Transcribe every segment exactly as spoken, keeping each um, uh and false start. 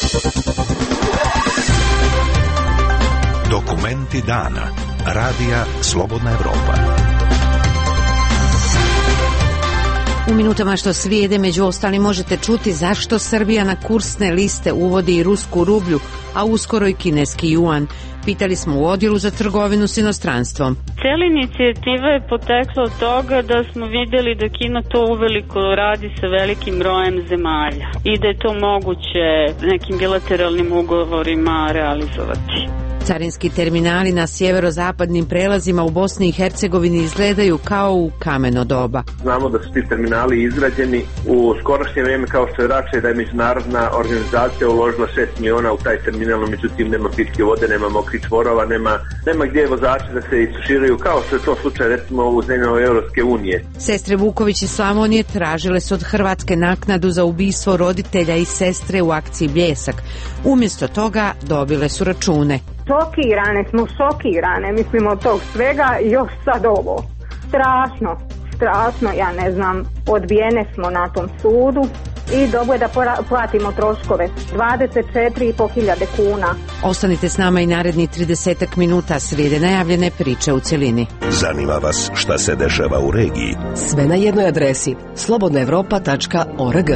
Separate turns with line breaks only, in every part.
Dokumenti dana. Radija Slobodna Evropa.
U minutama što slijede među ostalim možete čuti zašto Srbija na kursne liste uvodi i rusku rublju, a uskoro i kineski juan. Pitali smo u odjelu za trgovinu s inostranstvom.
Cijela inicijativa je potekla od toga da smo vidjeli da Kina to uveliko radi sa velikim brojem zemalja i da je to moguće nekim bilateralnim ugovorima realizovati.
Carinski terminali na sjeverozapadnim prelazima u Bosni i Hercegovini izgledaju kao u kameno doba.
Znamo da su ti terminali izgrađeni u skorašnje vrijeme, kao što je rače da je međunarodna organizacija uložila šest miliona u taj terminal, međutim nema pitke vode, nema mokrih čvorova, nema, nema gdje vozači da se isuširaju, kao što je to slučaj recimo u zemljama Europske unije.
Sestre Vuković iz Slavonije tražile su od Hrvatske naknadu za ubistvo roditelja i sestre u akciji Bljesak. Umjesto toga dobile su račune.
Šokirane smo, šokirane, mislim od tog svega i još sad ovo. Strašno, strašno, ja ne znam, odbijene smo na tom sudu i dobro je da platimo troškove, dvadeset četiri i po hiljade kuna.
Ostanite s nama i naredni tridesetak minuta, slijede najavljene priče u cjelini.
Zanima vas šta se dešava u regiji?
Sve na jednoj adresi, slobodna evropa tačka org.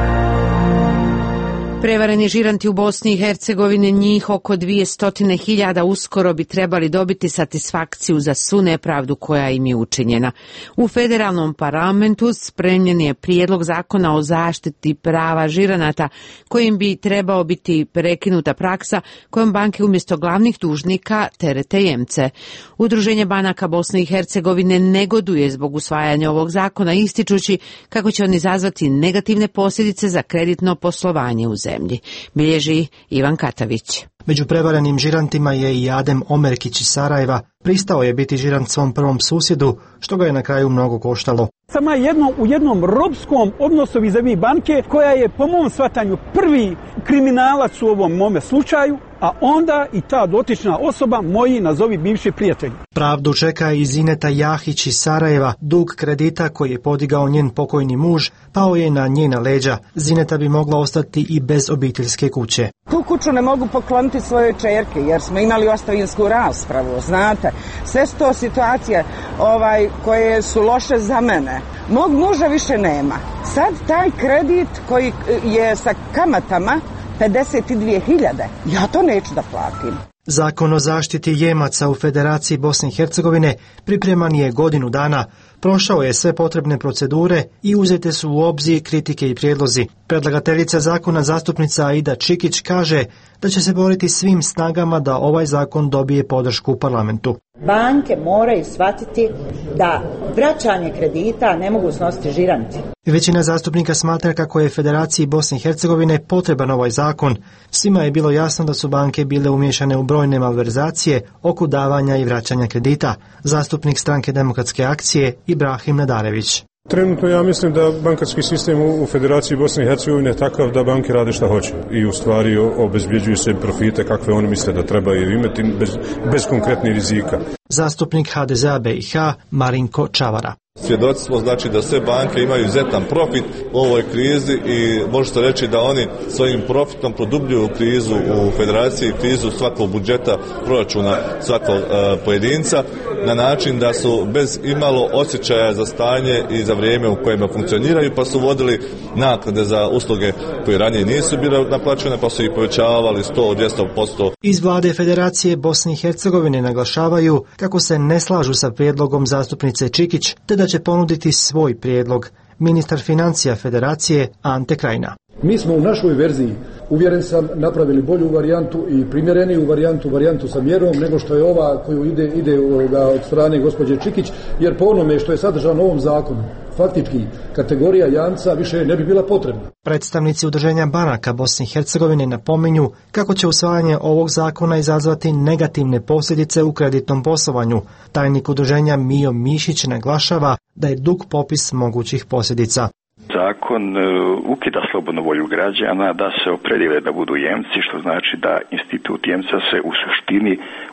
Prevareni žiranti u Bosni i Hercegovini, njih oko dvjesto hiljada, uskoro bi trebali dobiti satisfakciju za svu nepravdu koja im je učinjena. U federalnom parlamentu spremljen je prijedlog zakona o zaštiti prava žiranata, kojim bi trebao biti prekinuta praksa kojom banke umjesto glavnih dužnika terete jemce. Udruženje banaka Bosne i Hercegovine negoduje zbog usvajanja ovog zakona, ističući kako će on izazvati negativne posljedice za kreditno poslovanje u zemlji. Bilježi Ivan Katavić.
Među prevarenim žirantima je i Adem Omerkić iz Sarajeva. Pristao je biti žirant svom prvom susjedu, što ga je na kraju mnogo koštalo.
Samo jedno u jednom robskom odnosu vis-a-vis banke, koja je po mom shvatanju prvi kriminalac u ovom mome slučaju, a onda i ta dotična osoba moji nazovi bivši prijatelji.
Pravdu čeka i Zineta Jahić iz Sarajeva. Dug kredita koji je podigao njen pokojni muž pao je na njena leđa. Zineta bi mogla ostati i bez obiteljske kuće.
Tu kuću ne mogu pokloniti svojoj čerke jer smo imali ostavinsku raspravu, znate. Sve su to situacije ovaj, koje su loše za mene. Mog muža više nema. Sad taj kredit koji je sa kamatama pedeset dvije hiljade, ja to neću da platim.
Zakon o zaštiti jemaca u Federaciji Bosne i Hercegovine pripreman je godinu dana. Prošao je sve potrebne procedure i uzete su u obzir kritike i prijedlozi. Predlagateljica zakona, zastupnica Aida Čikić, kaže da će se boriti svim snagama da ovaj zakon dobije podršku u parlamentu.
Banke moraju shvatiti da vraćanje kredita ne mogu snositi žiranti.
Većina zastupnika smatra kako je Federaciji Bosne i Hercegovine potreban ovaj zakon. Svima je bilo jasno da su banke bile umiješane u brojne malverzacije oko davanja i vraćanja kredita. Zastupnik Stranke demokratske akcije Ibrahim Nadarević.
Trenutno ja mislim da bankarski sistem u Federaciji Bosne i Hercegovine je takav da banke rade šta hoće i u stvari obezbjeđuju se profite kakve oni misle da trebaju imati bez, bez konkretnih rizika.
Zastupnik ha de zea be i ha Marinko Čavara.
Svjedoci smo znači da sve banke imaju izuzetan profit u ovoj krizi i možete reći da oni svojim profitom produbljuju krizu u Federaciji, krizu svakog budžeta, proračuna svakog uh, pojedinca na način da su bez imalo osjećaja za stanje i za vrijeme u kojima funkcioniraju, pa su vodili naknade za usluge koje ranije nisu bile naplaćene, pa su ih povećavali sto do dvjesto posto.
Iz vlade Federacije Bosne i Hercegovine naglašavaju kako se ne slažu sa prijedlogom zastupnice Čikić, te da će ponuditi svoj prijedlog. Ministar financija Federacije Ante Krajina.
Mi smo u našoj verziji, uvjeren sam, napravili bolju varijantu i primjereniju varijantu, varijantu sa mjerom nego što je ova koju ide, ide od strane gospođe Čikić, jer po onome što je sadržano u ovom zakonu, faktički kategorija jamca više ne bi bila potrebna.
Predstavnici Udruženja banaka Bosne i Hercegovine napominju kako će usvajanje ovog zakona izazvati negativne posljedice u kreditnom poslovanju. Tajnik udruženja Mijo Mišić naglašava da je dug popis mogućih posljedica.
Zakon ukida slobodnu volju građana da se opredijele da budu jemci, što znači da institut jemca se u suštini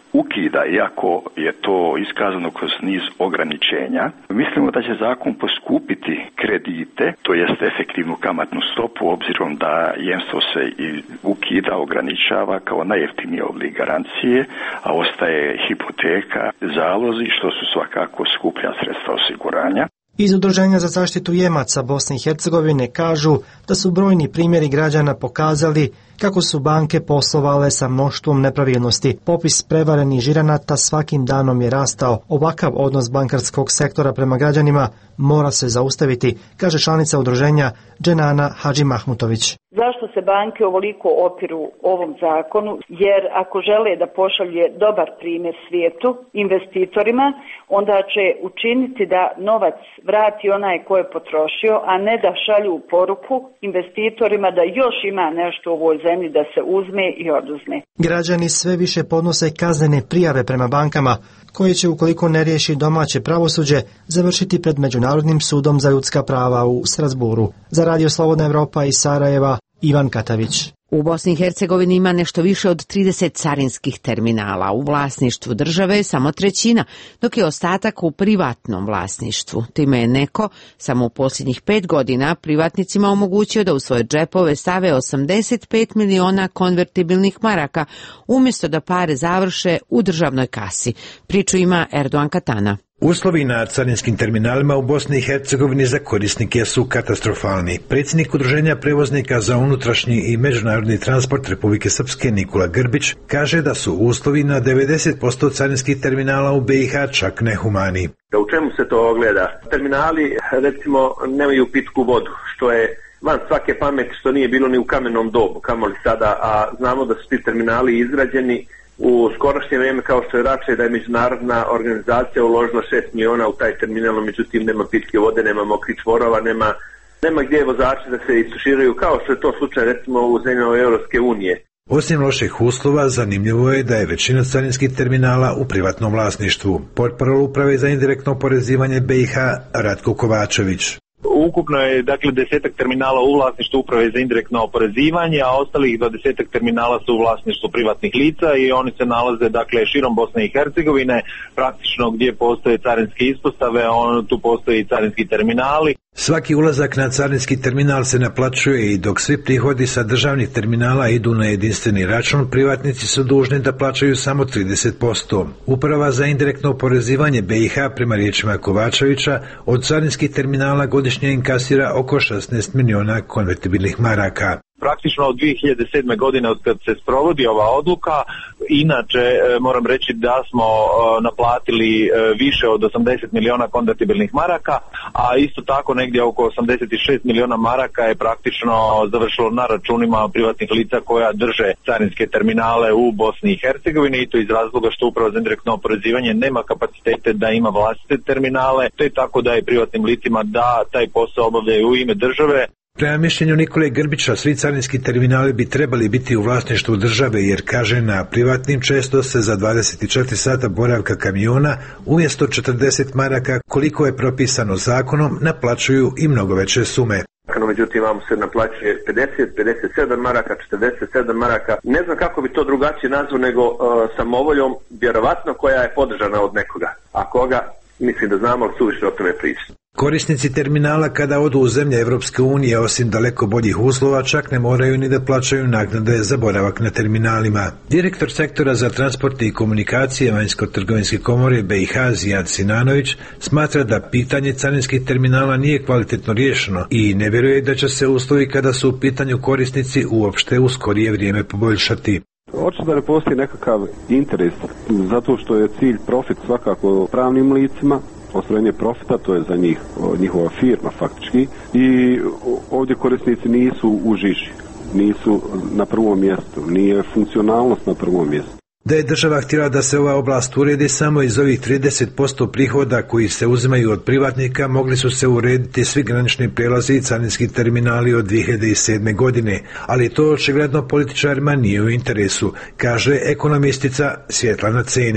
ukida, iako je to iskazano kroz niz ograničenja. Mislimo da će zakon poskupiti kredite, to jest efektivnu kamatnu stopu, obzirom da jemstvo se i ukida, ograničava kao najjeftiniji oblik garancije, a ostaje hipoteka, zalozi, što su svakako skuplja sredstva osiguranja.
Iz Udruženja za zaštitu jemaca Bosne i Hercegovine kažu da su brojni primjeri građana pokazali kako su banke poslovale sa mnoštvom nepravilnosti. Popis prevarenih žiranata svakim danom je rastao. Ovakav odnos bankarskog sektora prema građanima mora se zaustaviti, kaže članica udruženja Dženana Hadži Mahmutović.
Zašto se banke ovoliko opiru ovom zakonu? Jer ako žele da pošalje dobar primjer svijetu, investitorima, onda će učiniti da novac vrati onaj ko je potrošio, a ne da šalju poruku investitorima da još ima nešto u ovoj zemlji da se uzme i oduzme. Građani sve više podnose kaznene prijave prema bankama, koje će, ukoliko ne riješi domaće pravosuđe, završiti pred Međunarodnim sudom za ljudska prava u Strasburu. Za Radio Slobodna Evropa iz Sarajeva, Ivan Katavić.
U Bosni i Hercegovini ima nešto više od trideset carinskih terminala. U vlasništvu države je samo trećina, dok je ostatak u privatnom vlasništvu. Time je neko samo u posljednjih pet godina privatnicima omogućio da u svoje džepove stave osamdeset pet miliona konvertibilnih maraka, umjesto da pare završe u državnoj kasi. Priču ima Erdogan Katana.
Uslovi na carinskim terminalima u Bosni i Hercegovini za korisnike su katastrofalni. Predsjednik Udruženja prevoznika za unutrašnji i međunarodni transport Republike Srpske Nikola Grbić kaže da su uslovi na devedeset posto carinskih terminala u B i H čak nehumani.
Da u čemu se to ogleda? Terminali, recimo, nemaju pitku vodu, što je van svake pameti, što nije bilo ni u kamennom dobu, kamoli sada, a znamo da su ti terminali izgrađeni u skorašnje vrijeme, kao što je rače, da je međunarodna organizacija uložila šest miliona u taj terminal, međutim nema pitke vode, nema mokrih čvorova, nema, nema gdje vozači da se isuširaju, kao što je to slučaj recimo u zemljama Europske unije.
Osim loših uslova, zanimljivo je da je većina carinskih terminala u privatnom vlasništvu. Portparol Uprave za indirektno oporezivanje B i H Ratko Kovačević.
Ukupno je dakle desetak terminala u vlasništvu Uprave za indirektno oporezivanje, a ostalih dvadesetak terminala su u vlasništvu privatnih lica i oni se nalaze dakle širom Bosne i Hercegovine, praktično gdje postoje carinske ispostave, on, tu postoje i carinski terminali.
Svaki ulazak na carinski terminal se naplaćuje i dok svi prihodi sa državnih terminala idu na jedinstveni račun, privatnici su dužni da plaćaju samo trideset posto. Uprava za indirektno oporezivanje B i H prema riječima Kovačevića od carinskih terminala godišnje inkasira oko šesnaest miliona konvertibilnih maraka.
Praktično od dvije hiljade sedme. godine od kad se sprovodi ova odluka, inače moram reći da smo naplatili više od osamdeset miliona konvertibilnih maraka, a isto tako negdje oko osamdeset šest miliona maraka je praktično završilo na računima privatnih lica koja drže carinske terminale u Bosni i Hercegovini, i to iz razloga što Uprava za indirektno oporezivanje nema kapacitete da ima vlastite terminale, te tako da je privatnim licima da taj posao obavljaju u ime države.
Prema mišljenju Nikole Grbića, svi carinski terminali bi trebali biti u vlasništvu države, jer kaže na privatnim često se za dvadeset četiri sata boravka kamiona umjesto četrdeset maraka, koliko je propisano zakonom, naplaćuju i mnogo veće sume.
Međutim, vam se naplaćuje pedeset, pedeset sedam maraka, četrdeset sedam maraka. Ne znam kako bi to drugačije nazvao nego uh, samovoljom, vjerovatno koja je podržana od nekoga. A koga, mislim da znamo, ali suviše o tome pričati.
Korisnici terminala kada odu u zemlje Evropske unije, osim daleko boljih uslova, čak ne moraju ni da plaćaju naknade za boravak na terminalima. Direktor sektora za transport i komunikacije Vanjsko-trgovinske komore B i H Zijad Sinanović smatra da pitanje carinskih terminala nije kvalitetno riješeno i ne vjeruje da će se uslovi kada su u pitanju korisnici uopšte u skorije vrijeme poboljšati.
Očito da ne postoji nekakav interes, zato što je cilj profit svakako pravnim licima, ostvarenje profita, to je za njih njihova firma faktički, i ovdje korisnici nisu u žiži, nisu na prvom mjestu, nije funkcionalnost na prvom mjestu.
Da je država htjela da se ova oblast uredi, samo iz ovih trideset posto prihoda koji se uzimaju od privatnika mogli su se urediti svi granični prijelazi i carinski terminali od dvije hiljade sedme. godine, ali to očigledno političarima nije u interesu, kaže ekonomistica Svjetlana Cenić.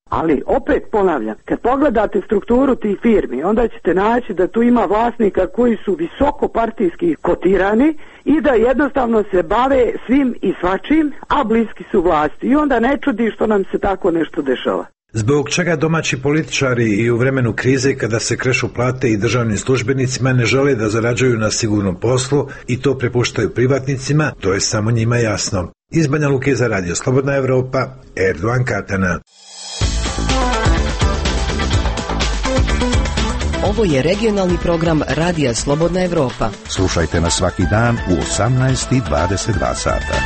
Ali opet ponavljam, kad pogledate strukturu tih firmi, onda ćete naći da tu ima vlasnika koji su visoko partijski kotirani i da jednostavno se bave svim i svačim, a bliski su vlasti. I onda ne čudi što nam se tako nešto dešava.
Zbog čega domaći političari i u vremenu krize kada se krešu plate i državnim službenicima ne žele da zarađuju na sigurnom poslu i to prepuštaju privatnicima, to je samo njima jasno. Iz Banja Luke za Radio Slobodna Evropa, Erdogan Katana.
Ovo je regionalni program Radija Slobodna Evropa.
Slušajte nas svaki dan u osamnaest i dvadeset dva sata.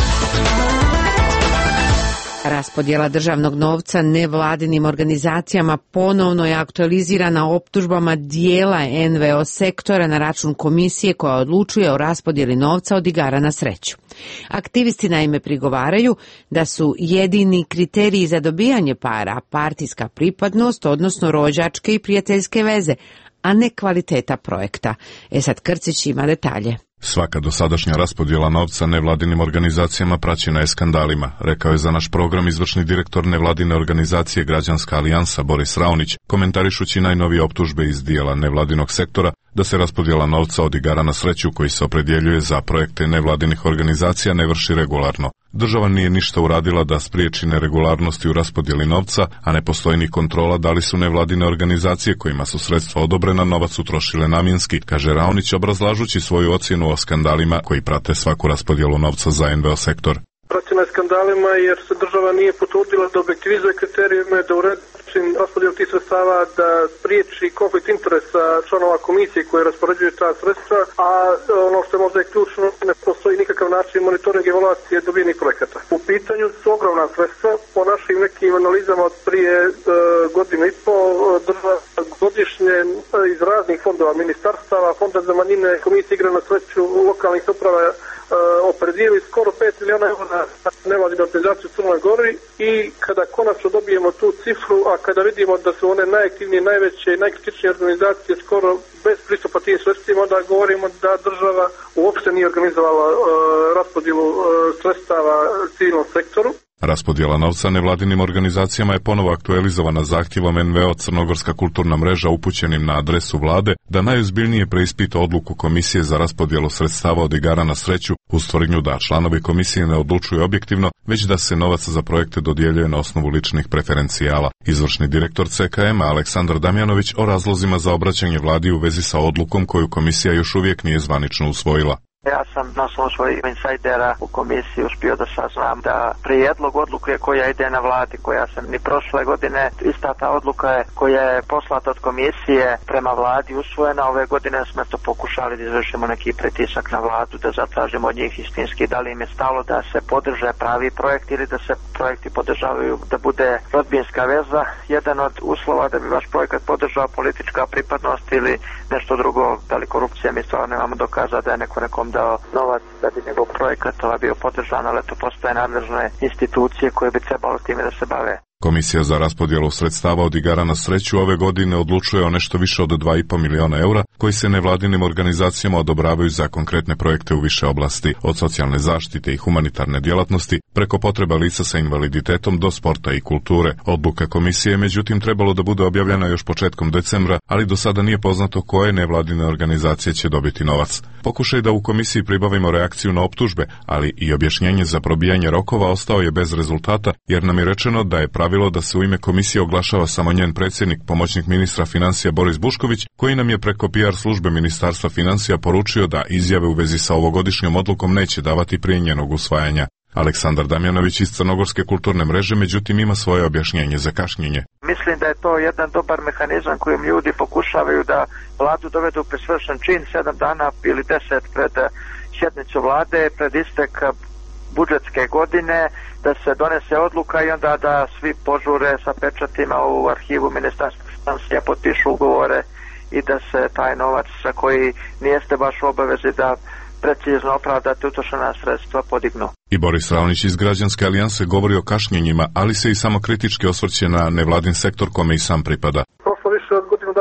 Raspodjela državnog novca nevladinim organizacijama ponovno je aktualizirana optužbama dijela en ve o sektora na račun komisije koja odlučuje o raspodjeli novca od igara na sreću. Aktivisti naime prigovaraju da su jedini kriteriji za dobijanje para partijska pripadnost, odnosno rođačke i prijateljske veze, a ne kvaliteta projekta. Esad Krcić ima detalje.
Svaka dosadašnja raspodjela novca nevladinim organizacijama praćena je skandalima, rekao je za naš program izvršni direktor nevladine organizacije Građanska alijansa Boris Raonić, komentarišući najnovije optužbe iz dijela nevladinog sektora da se raspodjela novca od igara na sreću koji se opredjeljuje za projekte nevladinih organizacija ne vrši regularno. Država nije ništa uradila da spriječi neregularnosti u raspodjeli novca, a ne postoji ni kontrola da li su nevladine organizacije kojima su sredstva odobrena novac utrošile namjenski, kaže Raonić obrazlažući svoju ocjenu o skandalima koji prate svaku raspodjelu novca za en ve o sektor.
Praćena je skandalima jer se država nije potrudila da objektivizuje kriterijume, da uredi raspodjelu tih sredstava, da spriječi konflikt interesa članova komisije koji raspoređuju ta sredstva, a ono što je možda je ključno, ne postoji nikakav način monitoringa i evaluacije dobijenih projekata. U pitanju su ogromna sredstva, po našim nekim analizama od prije e, godinu i pol država godišnje iz raznih fondova, ministarstava, fonda za manjine, komisije igre na sreću, lokalnih uprava, opredijeli skoro pet miliona eura na nevladinu organizaciju u Crnoj Gori i kada konačno dobijemo tu cifru, a kada vidimo da su one najaktivnije, najveće i najkritičnije organizacije skoro bez pristupa tim sredstvima, onda govorimo da država uopšte nije organizovala uh, raspodjelu uh, sredstava civilnom sektoru.
Raspodjela novca nevladinim organizacijama je ponovo aktualizovana zahtjevom en ve o Crnogorska kulturna mreža upućenim na adresu vlade da najozbiljnije preispita odluku komisije za raspodjelu sredstava od igara na sreću uz tvrdnju da članovi komisije ne odlučuju objektivno, već da se novac za projekte dodjeljuje na osnovu ličnih preferencijala. Izvršni direktor ce ka ema Aleksandar Damjanović o razlozima za obraćanje vladi u vezi sa odlukom koju komisija još uvijek nije zvanično usvojila.
Ja sam na osnovu svojih insajdera u komisiji uspio da saznam da prijedlog odluke koja ide na vladi, koja sam ni prošle godine, ista ta odluka je koja je poslata od komisije prema vladi usvojena. Ove godine smo to pokušali da izvršimo neki pritisak na vladu, da zatražimo od njih istinski da li im je stalo da se podrže pravi projekt ili da se projekti podržavaju da bude rodbinska veza. Jedan od uslova da bi vaš projekat podržao politička pripadnost ili nešto drugo, da li korupcija, mi stvarno nemamo dokaza da je neko nekom dao novac da bi njegov projekat bio podržan, ali to postoje nadležne institucije koje bi trebalo time da se bave.
Komisija za raspodjelu sredstava od igara na sreću ove godine odlučuje o nešto više od dva i po miliona eura koji se nevladinim organizacijama odobravaju za konkretne projekte u više oblasti, od socijalne zaštite i humanitarne djelatnosti, preko potreba lica sa invaliditetom do sporta i kulture. Odluka komisije je međutim trebalo da bude objavljena još početkom decembra, ali do sada nije poznato koje nevladine organizacije će dobiti novac. Pokušaj da u komisiji pribavimo reakciju na optužbe, ali i objašnjenje za probijanje rokova ostao je bez rezultata, jer nam je rečeno da je pravilo da se u ime komisije oglašava samo njen predsjednik, pomoćnik ministra financija Boris Bušković, koji nam je preko pe er službe Ministarstva financija poručio da izjave u vezi sa ovogodišnjom odlukom neće davati prije njenog usvajanja. Aleksandar Damjanović iz Crnogorske kulturne mreže međutim ima svoje objašnjenje za kašnjenje.
Mislim da je to jedan dobar mehanizam kojim ljudi pokušavaju da vladu dovedu pred svršen čin sedam dana ili deset pred sjednicu vlade, pred istek budžetske godine, da se donese odluka i onda da svi požure sa pečatima u arhivu Ministarstva financija, potpišu ugovore i da se taj novac koji nijeste baš u obavezi da precizno opravdate utrošena sredstva podignu.
I Boris Raonić iz Građanske alijanse govori o kašnjenjima, ali se i samo kritički osvrće na nevladin sektor kome i sam pripada.
Prošlo više od godinu dana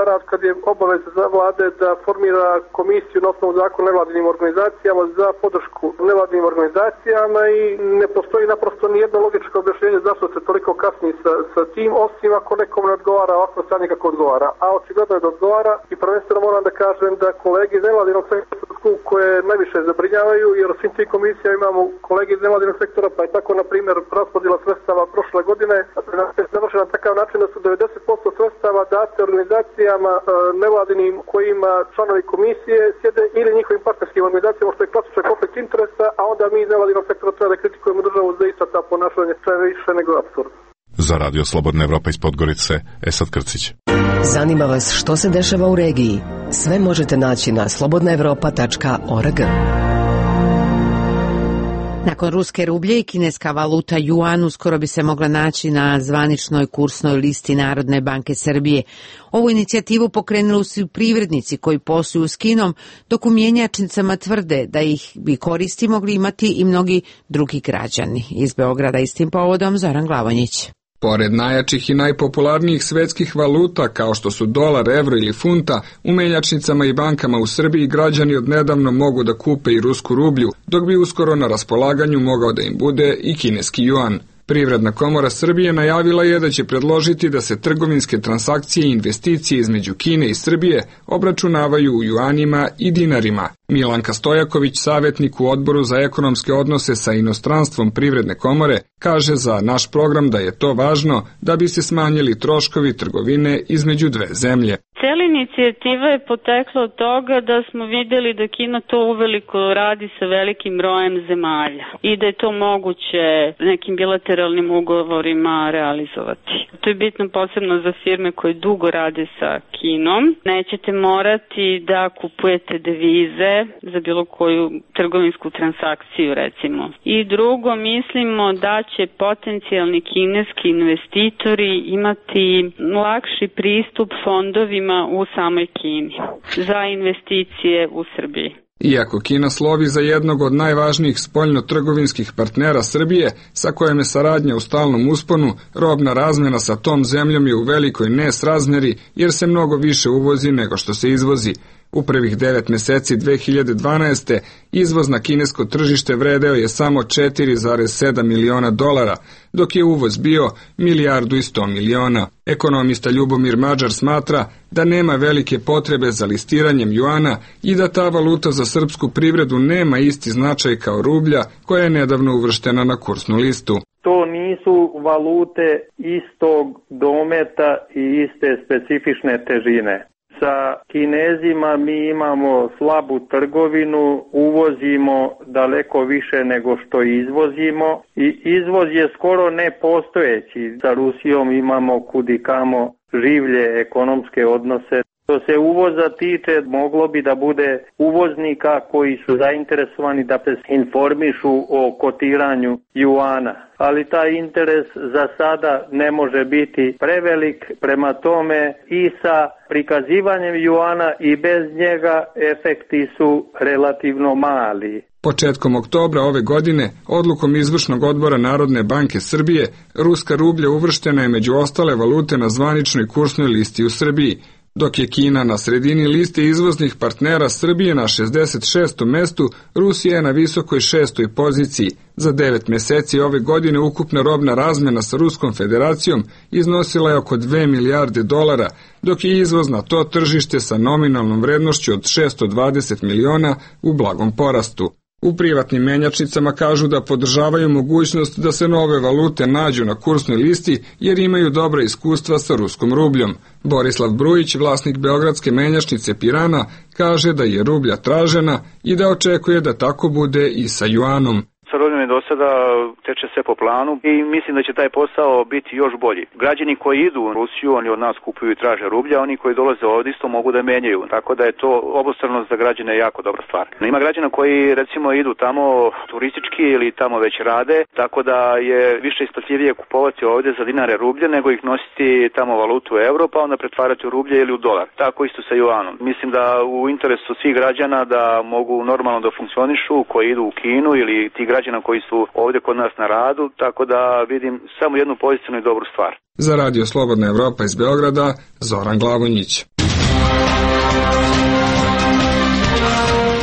stara kad je obaveza za vlade da formira komisiju na osnovu zakona nevladinim organizacijama za podršku nevladinim organizacijama i ne postoji naprosto ni jedno logičko objašnjenje zašto se toliko kasni sa, sa tim, osim ako nekom ne odgovara ovako stanje kako odgovara. A očigledno je da odgovara i prvenstveno moram da kažem da kolege iz nevladinog sektora koje najviše zabrinjavaju, jer u svim tim komisija imamo kolege iz nevladinog sektora, pa je tako na primjer raspodjela sredstava prošle godine završena na takav način da su devedeset posto sredstava date organizacijama nevladinim kojima članovi komisije sjede ili njihovim partnerskim organizacijama, što je klasičan konflikt interesa, a onda mi iz nevladinog sektora treba da kritikujemo državu za ista ta ponašanja, što je više nego apsurd.
Za Radio Slobodna Evropa iz Podgorice, Esad Krcić.
Zanima vas što se dešava u regiji? Sve možete naći na slobodna evropa tačka org.
Nakon ruske rublje i kineska valuta juan uskoro bi se mogla naći na zvaničnoj kursnoj listi Narodne banke Srbije. Ovu inicijativu pokrenuli su privrednici koji posluju s Kinom, dok u mjenjačnicama tvrde da ih bi koristi mogli imati i mnogi drugi građani. Iz Beograda istim povodom Zoran Glavonjić.
Pored najjačih i najpopularnijih svetskih valuta kao što su dolar, evro ili funta, u menjačnicama i bankama u Srbiji građani odnedavno mogu da kupe i rusku rublju, dok bi uskoro na raspolaganju mogao da im bude i kineski juan. Privredna komora Srbije najavila je da će predložiti da se trgovinske transakcije i investicije između Kine i Srbije obračunavaju u juanima i dinarima. Milanka Stojaković, savjetnik u Odboru za ekonomske odnose sa inostranstvom Privredne komore, kaže za naš program da je to važno da bi se smanjili troškovi trgovine između dve zemlje.
Cijela inicijativa je potekla od toga da smo vidjeli da Kina to uveliko radi sa velikim brojem zemalja i da je to moguće nekim bilateralnim ugovorima realizovati. To je bitno posebno za firme koje dugo rade sa Kinom. Nećete morati da kupujete devize za bilo koju trgovinsku transakciju recimo. I drugo, mislimo da će potencijalni kineski investitori imati lakši pristup fondovima u samoj Kini za investicije u Srbiji.
Iako Kina slovi za jednog od najvažnijih spoljno-trgovinskih partnera Srbije, sa kojom je saradnja u stalnom usponu, robna razmjena sa tom zemljom je u velikoj nesrazmjeri jer se mnogo više uvozi nego što se izvozi. U prvih devet meseci dve hiljade dvanaeste. izvoz na kinesko tržište vredeo je samo četiri zarez sedam miliona dolara, dok je uvoz bio milijardu i sto miliona. Ekonomista Ljubomir Mađar smatra da nema velike potrebe za listiranjem juana i da ta valuta za srpsku privredu nema isti značaj kao rublja koja je nedavno uvrštena na kursnu listu.
To nisu valute istog dometa i iste specifične težine. Sa Kinezima mi imamo slabu trgovinu, uvozimo daleko više nego što izvozimo i izvoz je skoro nepostojeći. Sa Rusijom imamo kudikamo življe ekonomske odnose. Što se uvoza tiče, moglo bi da bude uvoznika koji su zainteresovani da se informišu o kotiranju juana. Ali taj interes za sada ne može biti prevelik, prema tome i sa prikazivanjem juana i bez njega efekti su relativno mali.
Početkom oktobra ove godine, odlukom Izvršnog odbora Narodne banke Srbije, ruska rublja uvrštena je među ostale valute na zvaničnoj kursnoj listi u Srbiji, dok je Kina na sredini liste izvoznih partnera Srbije na šezdeset šestom mestu, Rusija je na visokoj šestoj poziciji. Za devet meseci ove godine ukupna robna razmjena sa Ruskom federacijom iznosila je oko dve milijarde dolara, dok je izvoz na to tržište sa nominalnom vrednošću od šesto dvadeset miliona u blagom porastu. U privatnim menjačnicama kažu da podržavaju mogućnost da se nove valute nađu na kursnoj listi jer imaju dobra iskustva sa ruskom rubljom. Borislav Brujić, vlasnik beogradske menjačnice Pirana, kaže da je rublja tražena i da očekuje da tako bude i sa juanom.
Sa rubljom je do sada teče sve po planu i mislim da će taj posao biti još bolji. Građani koji idu u Rusiju, oni od nas kupuju i traže rublja, oni koji dolaze ovdje isto mogu da menjaju, tako da je to obostrano za građane jako dobra stvar. Ima građana koji recimo idu tamo turistički ili tamo već rade, tako da je više isplatljivije kupovati ovdje za dinare rublje nego ih nositi tamo valutu euro pa onda pretvarati u rublje ili u dolar. Tako isto sa juanom. Mislim da u interesu svih građana da mogu normalno da funkcionišu koji idu u Kinu ili ti građana koji su ovdje kod nas na radu, tako da vidim samo jednu pozitivnu i dobru stvar.
Za Radio Slobodna Evropa iz Beograda, Zoran Glavonjić.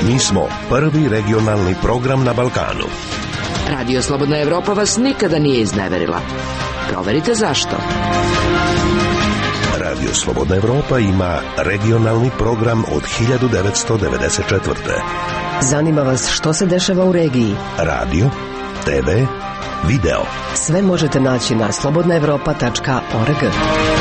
Mi smo prvi regionalni program na Balkanu.
Radio Slobodna Evropa vas nikada nije izneverila. Proverite zašto.
Radio Slobodna Evropa ima regionalni program od hiljadu devetsto devedeset četvrte.
Zanima vas što se dešava u regiji?
Radio, te ve, video.
Sve možete naći na slobodna evropa tačka org.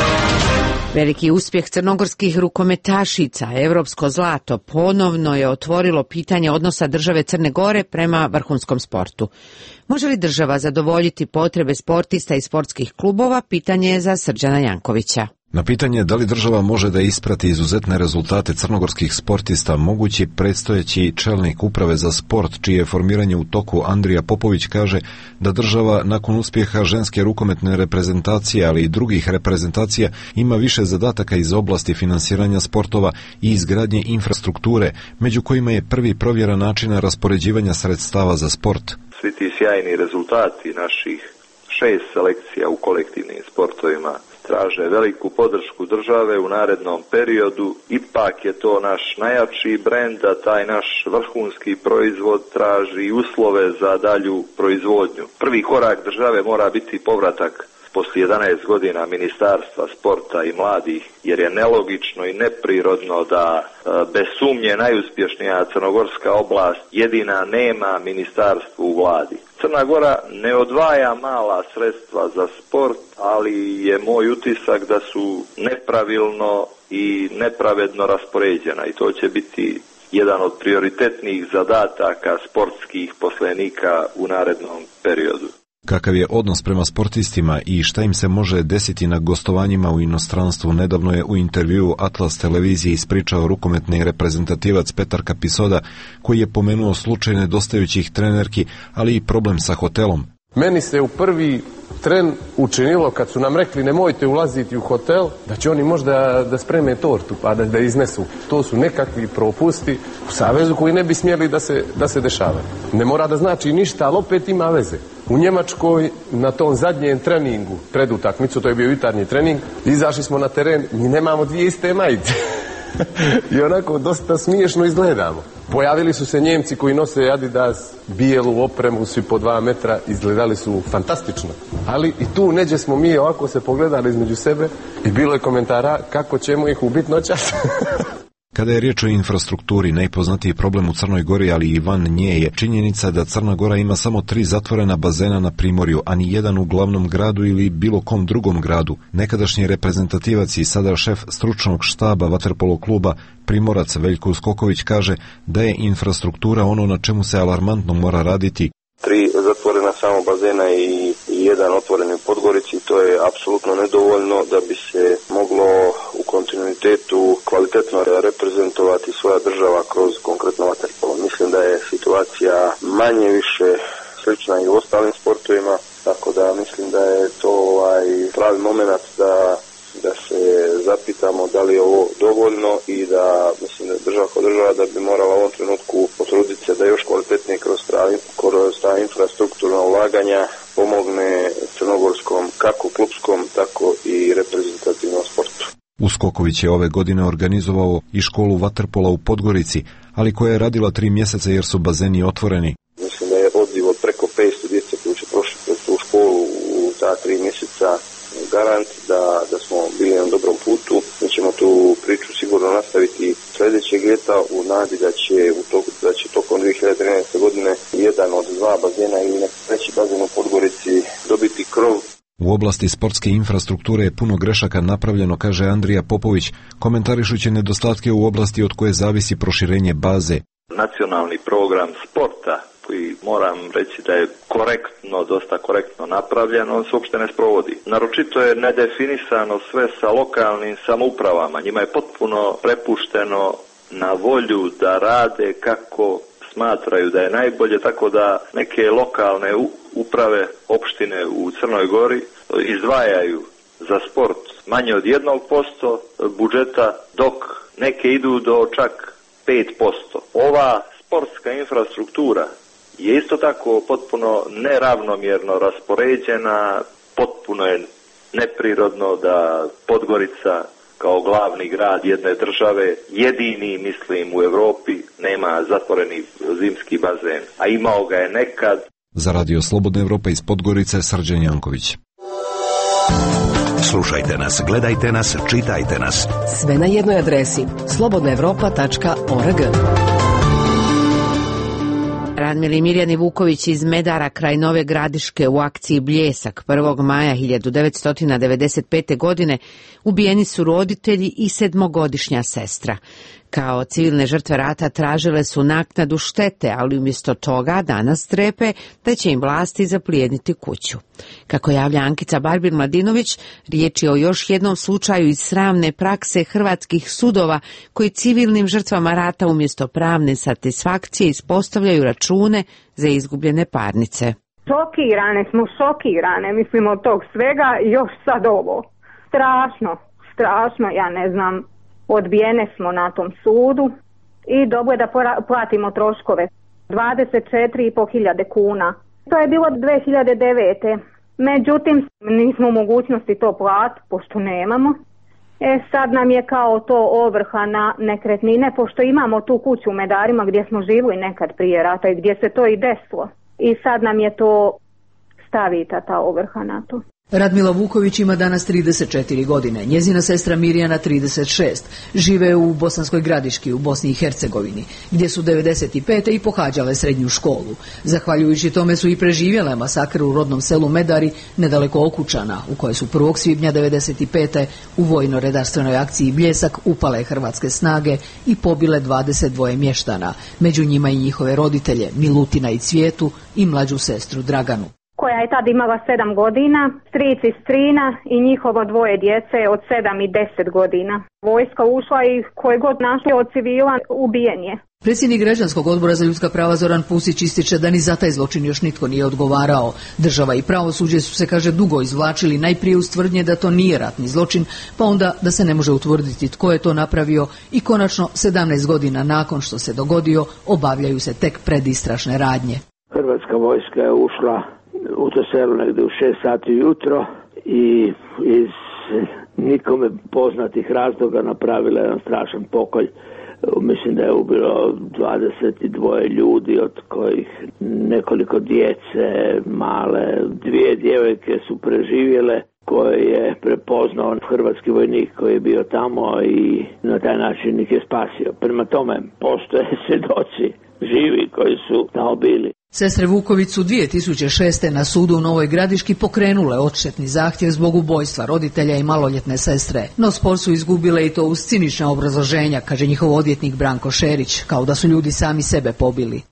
Veliki uspjeh crnogorskih rukometašica, evropsko zlato, ponovno je otvorilo pitanje odnosa države Crne Gore prema vrhunskom sportu. Može li država zadovoljiti potrebe sportista i sportskih klubova, pitanje je za Srđana Jankovića.
Na pitanje da li država može da isprati izuzetne rezultate crnogorskih sportista, mogući predstojeći čelnik uprave za sport, čije je formiranje u toku, Andrija Popović, kaže da država nakon uspjeha ženske rukometne reprezentacije, ali i drugih reprezentacija, ima više zadataka iz oblasti finansiranja sportova i izgradnje infrastrukture, među kojima je prvi provjera načina raspoređivanja sredstava za sport.
Svi ti sjajni rezultati naših šest selekcija u kolektivnim sportovima traže veliku podršku države u narednom periodu. Ipak je to naš najjači brend, a taj naš vrhunski proizvod traži uslove za dalju proizvodnju. Prvi korak države mora biti povratak poslije jedanaest godina Ministarstva sporta i mladih, jer je nelogično i neprirodno da bez sumnje najuspješnija crnogorska oblast jedina nema ministarstvo u vladi. Crna Gora ne odvaja mala sredstva za sport, ali je moj utisak da su nepravilno i nepravedno raspoređena i to će biti jedan od prioritetnih zadataka sportskih poslenika u narednom periodu.
Kakav je odnos prema sportistima i šta im se može desiti na gostovanjima u inostranstvu, nedavno je u intervjuu Atlas televiziji ispričao rukometni reprezentativac Petar Kapisoda, koji je pomenuo slučaj nedostajućih trenerki, ali i problem sa hotelom.
Meni se u prvi tren učinilo kad su nam rekli nemojte ulaziti u hotel, da će oni možda da spreme tortu pa da, da iznesu. To su nekakvi propusti u savezu koji ne bi smjeli da se, da se dešavaju. Ne mora da znači ništa, ali opet ima veze. U Njemačkoj na tom zadnjem treningu pred utakmicu, to je bio jutarnji trening, izašli smo na teren, mi nemamo dvije iste majice. I onako dosta smiješno izgledamo. Pojavili su se Njemci koji nose Adidas, bijelu opremu, svi po dva metra, izgledali su fantastično. Ali i tu neđe smo mi ovako se pogledali između sebe i bilo je komentara kako ćemo ih ubiti noćas.
Kada je riječ o infrastrukturi, najpoznatiji problem u Crnoj Gori, ali i van nje, je činjenica da Crna Gora ima samo tri zatvorena bazena na primorju, a ni jedan u glavnom gradu ili bilo kom drugom gradu. Nekadašnji reprezentativac i sada šef stručnog štaba vaterpolo kluba Primorac Veljko Skoković kaže da je infrastruktura ono na čemu se alarmantno mora raditi.
Tri zatvorena samo bazena i jedan otvoren u Podgorici, to je apsolutno nedovoljno da bi se moglo u kontinuitetu kvalitetno reprezentovati svoja država kroz konkretno vaterpolo. Mislim da je situacija manje više slična i u ostalim sportovima, tako da mislim da je to ovaj pravi moment da da se zapitamo da li je ovo dovoljno i da mislim da država kao država da bi morala u ovom trenutku potruditi se da još kvalitetnije kroz ta infrastrukturna ulaganja pomogne crnogorskom kako klupskom tako i reprezentativnom sportu.
Uskoković je ove godine organizovao i školu vaterpola u Podgorici, ali koja je radila tri mjeseca jer su bazeni otvoreni.
Mislim da je odziv od preko petsto djece koji će prošli kroz tu školu u ta tri mjeseca garant da, da smo bili na dobrom putu. Mi ćemo tu priču sigurno nastaviti sljedećeg ljeta u nadi da će, u toku, da će tokom dvije hiljade trinaeste. godine jedan od dva bazena ili neki treći bazen u Podgorici dobiti krov.
U oblasti sportske infrastrukture je puno grešaka napravljeno, kaže Andrija Popović, komentarišući nedostatke u oblasti od koje zavisi proširenje baze.
Nacionalni program sporta, koji moram reći da je korektno, dosta korektno napravljen, on se uopšte ne sprovodi. Naročito je nedefinisano sve sa lokalnim samoupravama. Njima je potpuno prepušteno na volju da rade kako smatraju da je najbolje, tako da neke lokalne uprave, opštine u Crnoj Gori izdvajaju za sport manje od jednog posto budžeta, dok neke idu do čak pet posto. Ova sportska infrastruktura je isto tako potpuno neravnomjerno raspoređena, potpuno je neprirodno da Podgorica kao glavni grad jedne države, jedini, mislim, u Europi nema zatvoreni zimski bazen, a imao ga je nekad.
Za Radio Slobodna Evropa iz Podgorice, Srđan Janković.
Slušajte nas, gledajte nas, čitajte nas.
Sve na jednoj adresi slobodna evropa tačka org.
Radmila Mirjana Vuković iz Medara kraj Nove Gradiške u akciji Bljesak prvog maja hiljadu devetsto devedeset pete. godine ubijeni su roditelji i sedmogodišnja sestra. Kao civilne žrtve rata tražile su naknadu štete, ali umjesto toga danas strepe da će im vlasti zaplijeniti kuću. Kako javlja Ankica Barbir-Mladinović, riječ je o još jednom slučaju iz sramne prakse hrvatskih sudova koji civilnim žrtvama rata umjesto pravne satisfakcije ispostavljaju račune za izgubljene parnice.
Šokirane smo, šokirane, mislim od tog svega i još sad ovo. Strašno, strašno, ja ne znam. Odbijene smo na tom sudu i dobro je da platimo troškove. dvadeset četiri i po hiljade kuna. To je bilo dve hiljade devete. Međutim, nismo u mogućnosti to platiti, pošto nemamo. E sad nam je kao to ovrha na nekretnine, pošto imamo tu kuću u Medarima gdje smo živjeli nekad prije rata i gdje se to i desilo. I sad nam je to stavita ta ovrha na to.
Radmila Vuković ima danas trideset četiri godine, njezina sestra Mirjana trideset šest. Žive u Bosanskoj Gradiški u Bosni i Hercegovini, gdje su devedeset pete i pohađale srednju školu. Zahvaljujući tome su i preživjele masakr u rodnom selu Medari, nedaleko Okučana, u kojoj su prvog svibnja devedeset pete u vojno-redarstvenoj akciji Bljesak upale hrvatske snage i pobile dvadeset dva mještana, među njima i njihove roditelje Milutina i Cvijetu i mlađu sestru Draganu,
koja je tad imala sedam godina, stric i strina i njihovo dvoje djece od sedam i deset godina. Vojska ušla i koje god našli od civila ubijen je.
Predsjednik Građanskog odbora za ljudska prava Zoran Pusić ističe da ni za taj zločin još nitko nije odgovarao. Država i pravosuđe su se, kaže, dugo izvlačili, najprije uz tvrdnje da to nije ratni zločin, pa onda da se ne može utvrditi tko je to napravio i konačno sedamnaest godina nakon što se dogodio obavljaju se tek predistražne radnje.
Hrvatska vojska je ušla u to selo negdje u šest sati jutro i iz nikome poznatih razloga napravila jedan strašan pokolj. Mislim da je ubilo dvadeset dva ljudi, od kojih nekoliko djece male, dvije djevojke su preživjele, koje je prepoznao hrvatski vojnik koji je bio tamo i na taj način ih je spasio. Prema tome, postoje svjedoci živi koji su tamo bili.
Sestre Vuković su dvije tisuće šeste. na sudu u Novoj Gradiški pokrenule odštetni zahtjev zbog ubojstva roditelja i maloljetne sestre. No spor su izgubile i to uz cinična obrazloženja, kaže njihov odvjetnik Branko Šerić, kao da su ljudi sami sebe pobili.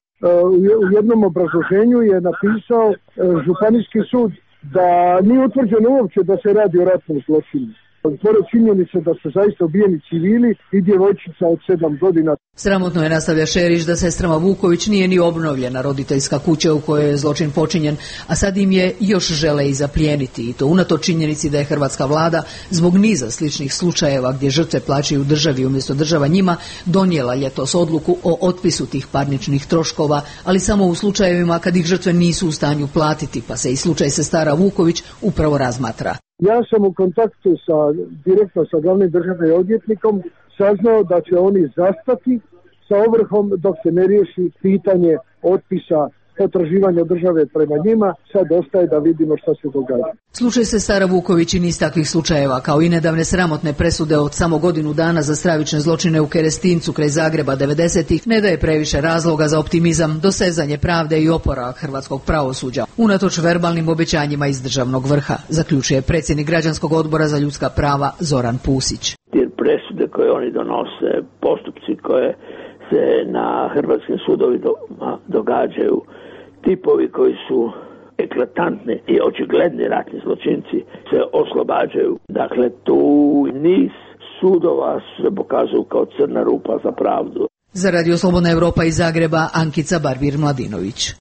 U jednom obrazloženju je napisao Županijski sud da nije utvrđeno uopće da se radi o ratnom zločinu. Pored činjenice da su zaista ubijeni civili i djevojčica od sedam godina.
Sramotno je, nastavlja Šerić, da sestrama Vuković nije ni obnovljena roditeljska kuća u kojoj je zločin počinjen, a sad im je još žele i zaplijeniti, i to unatoč činjenici da je hrvatska vlada zbog niza sličnih slučajeva gdje žrtve plaćaju državi umjesto država njima donijela ljetos odluku o otpisu tih parničnih troškova, ali samo u slučajevima kad ih žrtve nisu u stanju platiti, pa se i slučaj sestara Vuković upravo razmatra.
Ja sam u kontaktu sa, direktno sa glavnim državnim odvjetnikom, saznao da će oni zastati sa ovrhom dok se ne riješi pitanje otpisa potraživanja države prema njima. Sad ostaje da vidimo što se događa.
Slučaj sestara Vuković i niz takvih slučajeva, kao i nedavne sramotne presude od samo godinu dana za stravične zločine u Kerestincu kraj Zagreba devedesetih, ne daje previše razloga za optimizam, dosezanje pravde i oporavak hrvatskog pravosuđa, unatoč verbalnim obećanjima iz državnog vrha, zaključuje predsjednik Građanskog odbora za ljudska prava Zoran Pusić.
Jer presude koje oni donose, postupci koje se na hrvatskim sudovima događaju, tipovi koji su eklatantni i očigledni ratni zločinci se oslobađaju. Dakle, tu niz sudova se pokazuju kao crna rupa za pravdu.
Za Radio Slobodna Evropa iz Zagreba, Ankica Barbir-Mladinović.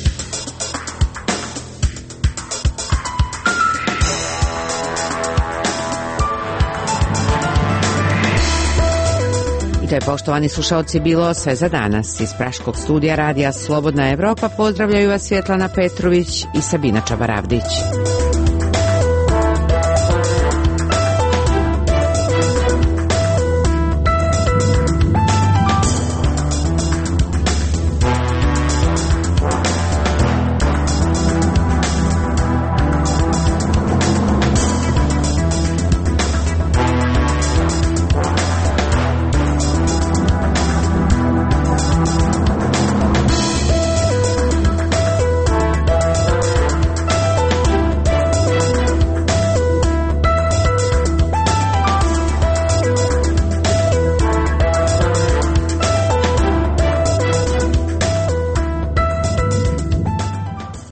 To je, poštovani slušalci, bilo sve za danas. Iz praškog studija Radija Slobodna Evropa pozdravljaju vas Svjetlana Petrović i Sabina Čabaravdić.